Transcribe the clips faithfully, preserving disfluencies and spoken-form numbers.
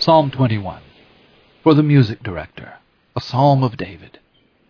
Psalm twenty-one, for the music director, a psalm of David.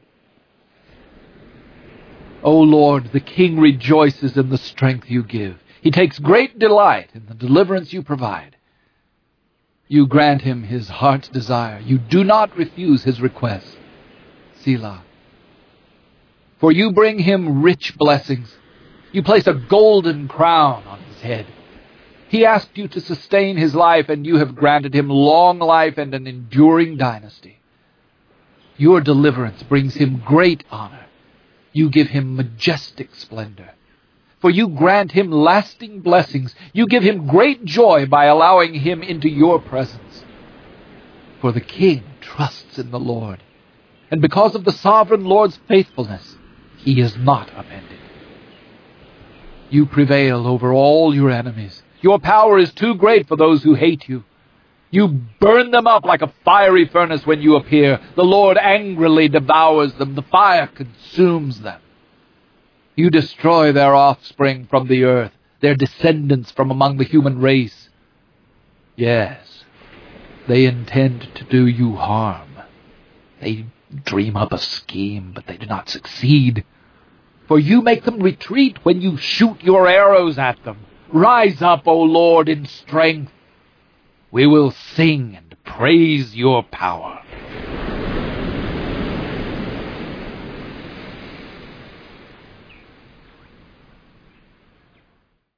O Lord, the King rejoices in the strength you give. He takes great delight in the deliverance you provide. You grant him his heart's desire. You do not refuse his request. Selah. For you bring him rich blessings. You place a golden crown on his head. He asked you to sustain his life, and you have granted him long life and an enduring dynasty. Your deliverance brings him great honor. You give him majestic splendor. For you grant him lasting blessings. You give him great joy by allowing him into your presence. For the king trusts in the Lord, and because of the sovereign Lord's faithfulness, he is not offended. You prevail over all your enemies. Your power is too great for those who hate you. You burn them up like a fiery furnace when you appear. The Lord angrily devours them. The fire consumes them. You destroy their offspring from the earth, their descendants from among the human race. Yes, they intend to do you harm. They dream up a scheme, but they do not succeed. For you make them retreat when you shoot your arrows at them. Rise up, O Lord, in strength. We will sing and praise your power.